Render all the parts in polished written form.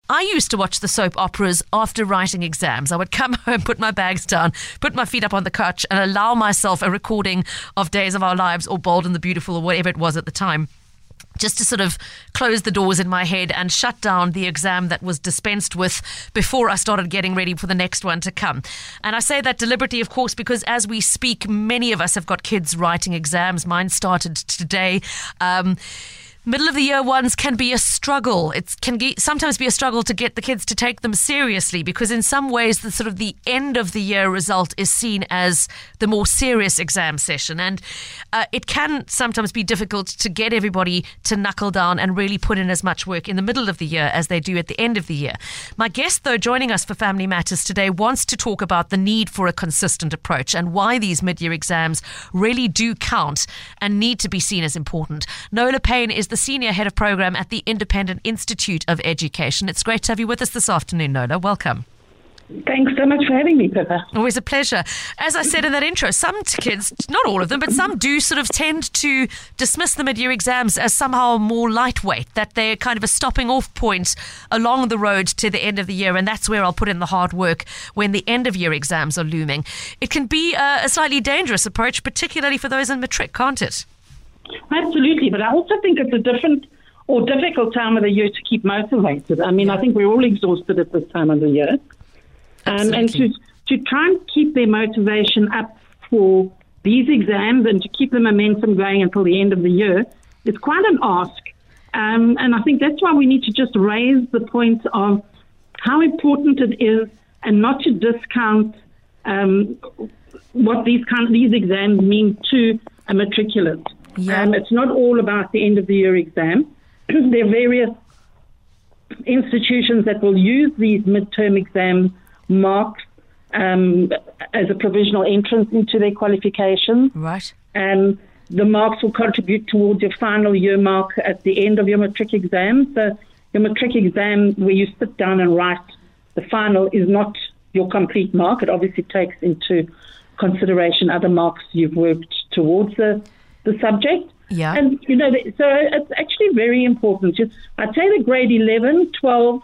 I used to watch the soap operas after writing exams. I would come home, put my bags down, put my feet up on the couch, and allow myself a recording of Days of Our Lives or Bold and the Beautiful or whatever it was at the time, just to sort of close the doors in my head and shut down the exam that was dispensed with before I started getting ready for the next one to come. And I say that deliberately, of course, because as we speak, many of us have got kids writing exams. Mine started today. Middle of the year ones can be a struggle. It can sometimes be a struggle to get the kids to take them seriously, because in some ways the sort of the end of the year result is seen as the more serious exam session, and it can sometimes be difficult to get everybody to knuckle down and really put in as much work in the middle of the year as they do at the end of the year. My guest, though, joining us for Family Matters today wants to talk about the need for a consistent approach and why these mid-year exams really do count and need to be seen as important. Nola Payne is the Senior Head of Program at the Independent Institute of Education. It's great to have you with us this afternoon, Nola. Welcome. Thanks so much for having me, Pippa. Always a pleasure. As I said in that intro, some kids, not all of them, but some do sort of tend to dismiss the mid-year exams as somehow more lightweight, that they're kind of a stopping off point along the road to the end of the year, and that's where I'll put in the hard work when the end of year exams are looming. It can be a slightly dangerous approach, particularly for those in matric, can't it? Absolutely, but I also think it's a different or difficult time of the year to keep motivated. I mean, I think we're all exhausted at this time of the year. And to try and keep their motivation up for these exams and to keep the momentum going until the end of the year is quite an ask. And I think that's why we need to just raise the point of how important it is and not to discount what these exams mean to a matriculant. Yeah. It's not all about the end of the year exam. There are various institutions that will use these midterm exam marks as a provisional entrance into their qualifications. Right. The marks will contribute towards your final year mark at the end of your matric exam. So your matric exam, where you sit down and write the final, is not your complete mark. It obviously takes into consideration other marks you've worked towards the subject. Yeah. And, so it's actually very important. I'd say the grade 11, 12,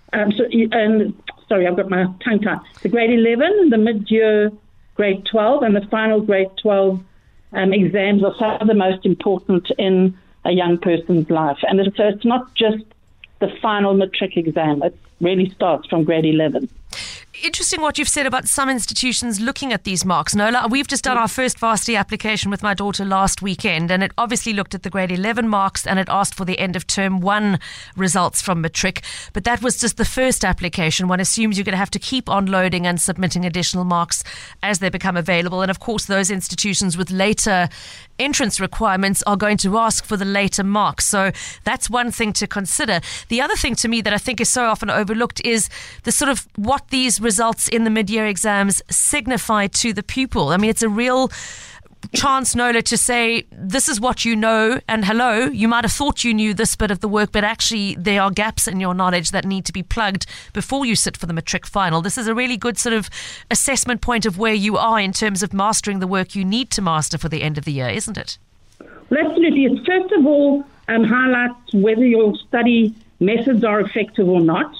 sorry, I've got my tongue tied. The grade 11, the mid-year grade 12, and the final grade 12 exams are some of the most important in a young person's life. And so it's not just the final matric exam. It really starts from grade 11. Interesting what you've said about some institutions looking at these marks. Nola, we've just done our first varsity application with my daughter last weekend, and it obviously looked at the grade 11 marks and it asked for the end of term 1 results from matric. But that was just the first application. One assumes you're going to have to keep on loading and submitting additional marks as they become available. And of course, those institutions with later entrance requirements are going to ask for the later marks. So that's one thing to consider. The other thing to me that I think is so often overlooked is the sort of what these results in the mid-year exams signify to the pupil. I mean, it's a real chance, Nola, to say, this is what you know, and hello, you might have thought you knew this bit of the work, but actually there are gaps in your knowledge that need to be plugged before you sit for the matric final. This is a really good sort of assessment point of where you are in terms of mastering the work you need to master for the end of the year, isn't it? Well, absolutely. It first of all highlights whether your study methods are effective or not.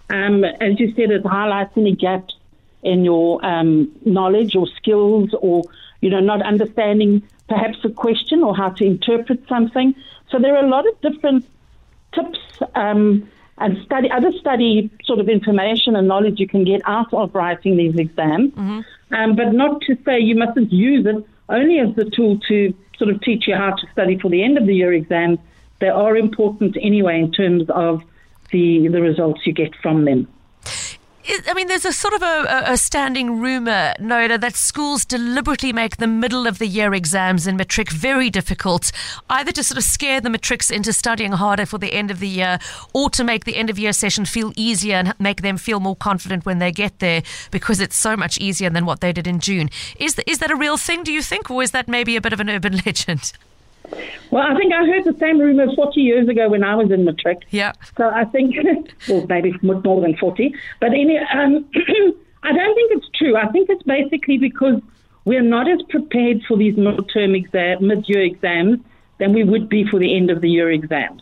As you said, it highlights any gaps in your knowledge or skills, or not understanding perhaps a question or how to interpret something. So there are a lot of different tips and other study sort of information and knowledge you can get out of writing these exams, but not to say you mustn't use it only as the tool to sort of teach you how to study for the end of the year exams. They are important anyway in terms of the results you get from them. I mean, there's a sort of a standing rumour, Nola, that schools deliberately make the middle of the year exams in matric very difficult, either to sort of scare the matrics into studying harder for the end of the year, or to make the end of year session feel easier and make them feel more confident when they get there, because it's so much easier than what they did in June. Is that a real thing, do you think, or is that maybe a bit of an urban legend? Well, I think I heard the same rumour 40 years ago when I was in matric. Yeah. So I think, well, maybe more than 40. But anyway, I don't think it's true. I think it's basically because we're not as prepared for these mid-year exams than we would be for the end of the year exams.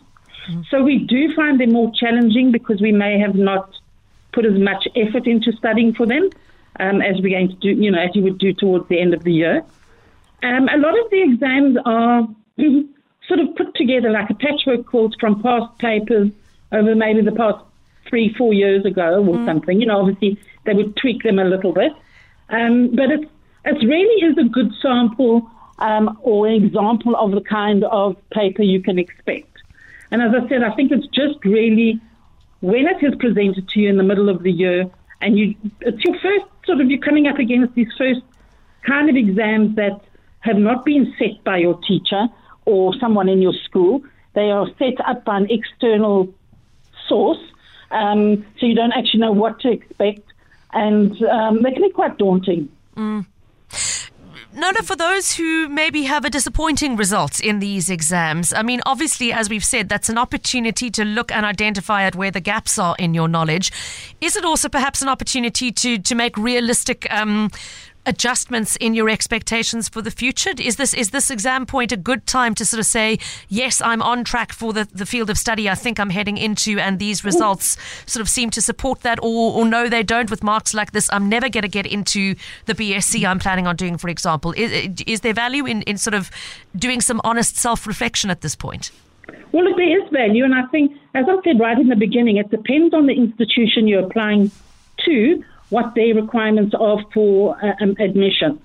So we do find them more challenging because we may have not put as much effort into studying for them as we're going to do, as you would do towards the end of the year. A lot of the exams are sort of put together like a patchwork quilt from past papers over maybe the past 3-4 years ago or something. Obviously they would tweak them a little bit. But it really is a good sample or an example of the kind of paper you can expect. And as I said, I think it's just really when it is presented to you in the middle of the year and it's your first you're coming up against these first kind of exams that have not been set by your teacher or someone in your school. They are set up by an external source, so you don't actually know what to expect, and they can be quite daunting. Nona, for those who maybe have a disappointing result in these exams, I mean, obviously, as we've said, that's an opportunity to look and identify at where the gaps are in your knowledge. Is it also perhaps an opportunity to make realistic adjustments in your expectations for the future? Is this exam point a good time to sort of say, yes, I'm on track for the field of study I think I'm heading into, and these results sort of seem to support that, or no, they don't? With marks like this, I'm never going to get into the BSc I'm planning on doing, for example. Is there value in sort of doing some honest self-reflection at this point? Well, look, there is value, and I think, as I said right in the beginning, it depends on the institution you're applying to, what their requirements are for admission.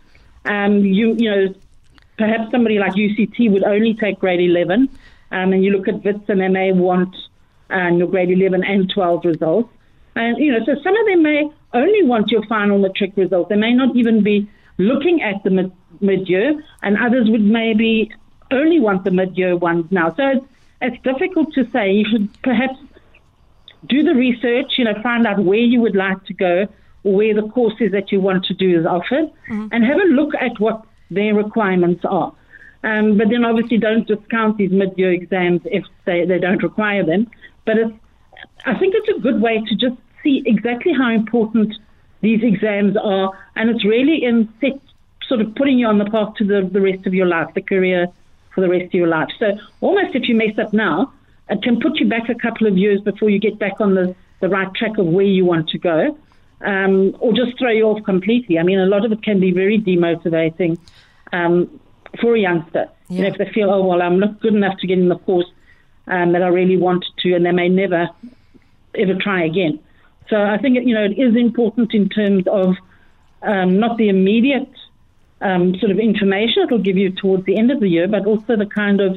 Perhaps somebody like UCT would only take grade 11, and you look at WITS and they may want your grade 11 and 12 results. And, so some of them may only want your final matric results. They may not even be looking at the mid-year, and others would maybe only want the mid-year ones now. So it's difficult to say. You should perhaps do the research, find out where you would like to go, where the courses that you want to do is offered, and have a look at what their requirements are. But then obviously don't discount these mid-year exams if they don't require them. But I think it's a good way to just see exactly how important these exams are, and it's really sort of putting you on the path to the rest of your life, the career for the rest of your life. So almost if you mess up now, it can put you back a couple of years before you get back on the right track of where you want to go. Or just throw you off completely. I mean, a lot of it can be very demotivating for a youngster. Yeah. If they feel, I'm not good enough to get in the course that I really wanted to, and they may never, ever try again. So I think, it is important in terms of not the immediate sort of information it'll give you towards the end of the year, but also the kind of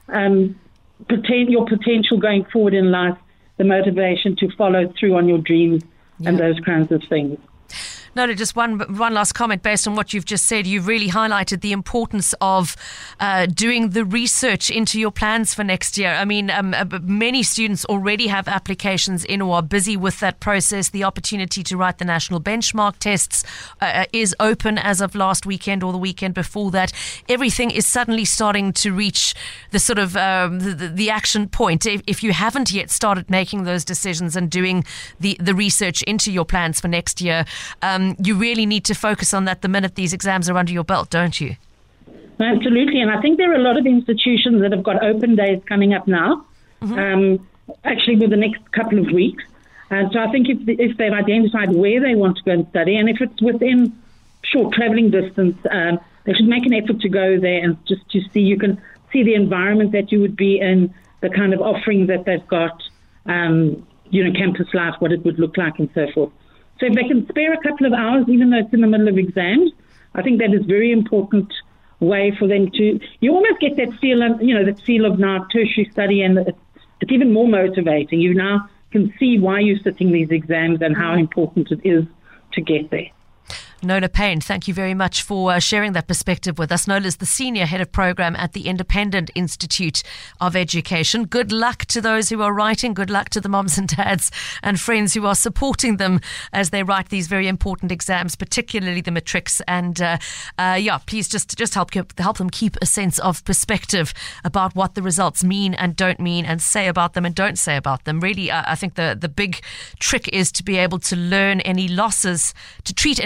your potential going forward in life, the motivation to follow through on your dreams, and those kinds of things. No, just one last comment based on what you've just said. You've really highlighted the importance of doing the research into your plans for next year. I mean, many students already have applications in or are busy with that process. The opportunity to write the national benchmark tests is open as of last weekend or the weekend before that. Everything is suddenly starting to reach the sort of the action point. If you haven't yet started making those decisions and doing the research into your plans for next year, you really need to focus on that the minute these exams are under your belt, don't you? Absolutely, and I think there are a lot of institutions that have got open days coming up now, actually with the next couple of weeks. So I think if they've identified where they want to go and study, and if it's within short travelling distance, they should make an effort to go there and just to see, you can see the environment that you would be in, the kind of offerings that they've got, campus life, what it would look like and so forth. So if they can spare a couple of hours, even though it's in the middle of exams, I think that is a very important way for them to, you almost get that feel, that feel of now tertiary study, and it's even more motivating. You now can see why you're sitting these exams and how important it is to get there. Nona Payne, thank you very much for sharing that perspective with us. Nona is the Senior Head of Program at the Independent Institute of Education. Good luck to those who are writing. Good luck to the moms and dads and friends who are supporting them as they write these very important exams, particularly the matrics. And please just help them keep a sense of perspective about what the results mean and don't mean, and say about them and don't say about them. Really, I think the big trick is to be able to learn any losses, to treat any losses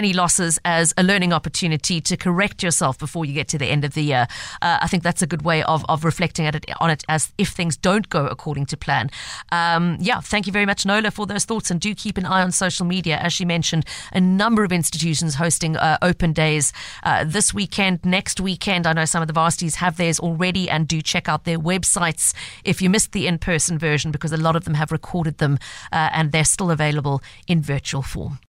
classes as a learning opportunity to correct yourself before you get to the end of the year. I think that's a good way of reflecting on it as if things don't go according to plan. Thank you very much, Nola, for those thoughts, and do keep an eye on social media. As she mentioned, a number of institutions hosting open days this weekend, next weekend. I know some of the varsities have theirs already, and do check out their websites if you missed the in-person version, because a lot of them have recorded them and they're still available in virtual form.